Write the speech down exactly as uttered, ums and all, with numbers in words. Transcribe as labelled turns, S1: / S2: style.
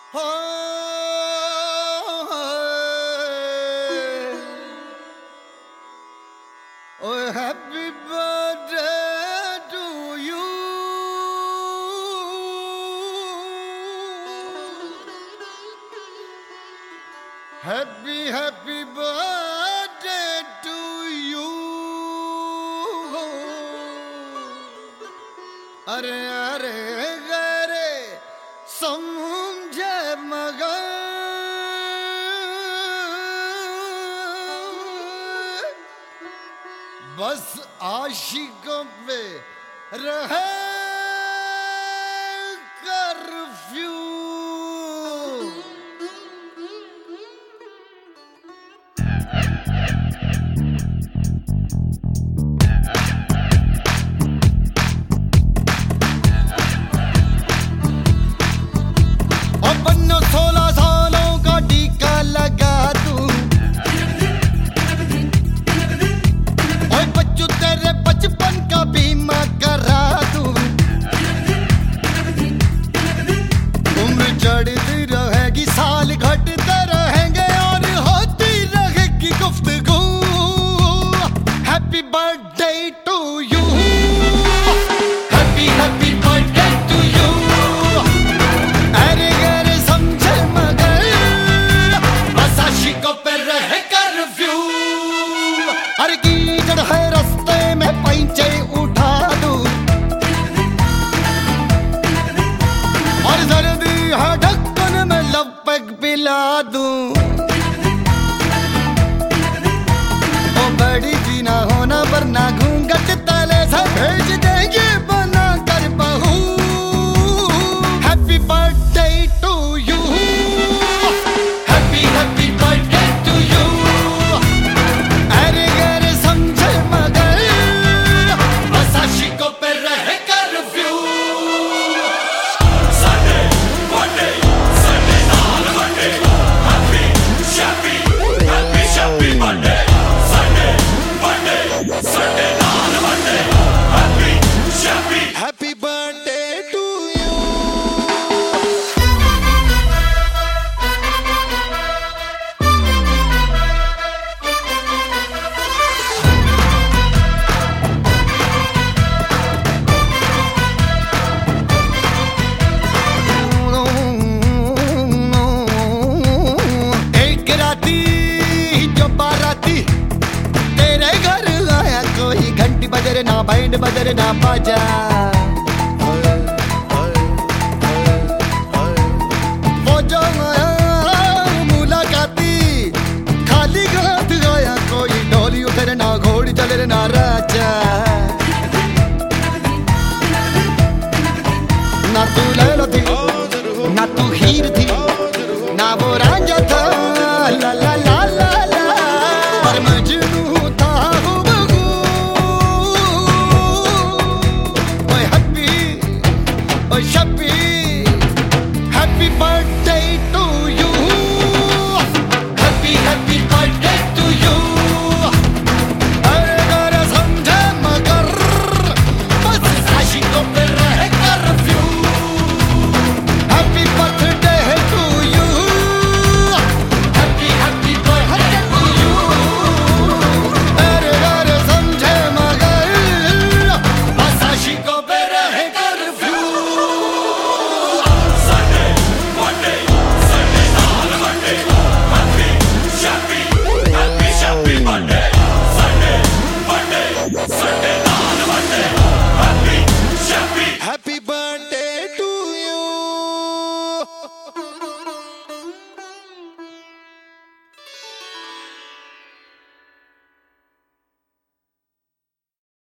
S1: Oh, happy birthday to you. Happy, happy birthday to you. अरे अरे गरे समझे मगर बस आशिकों पे रहे कर्फ्यू। अपन सोलह सालों का टीका लगा दूं, और बच्चू तेरे बचपन का बीमा करा दूं। उम्र चढ़ती रहेगी, साल घटते रहेंगे और होती रहेगी गुफ्तगू। Happy birthday to you, happy happy birthday to you. अरे गरे समझे मगर बस आशिकों पे रहे कर्फ्यू। अरे कीचड़ है रास्ते में पैंचे उठा दूं, और सर्दी है ढक्कन में लपक पिला दूं। ओ बड़ी भी ना होना वरना घूंघट तले से भेज देंगे बना कर बहू। Happy birthday to you, happy happy birthday to you. अरे गरे समझे मगर बस आशिकों पे रहे curfew.
S2: Sunday, Monday, Sunday, not Monday. Happy, happy, happy, happy Monday. Sunday, Monday, Sunday, not Monday. Happy, happy.
S1: Happy birthday to you. एक राती जो बाराती तेरे घर आया, कोई घंटी बजरे ना बैंड बजरे ना बाजा।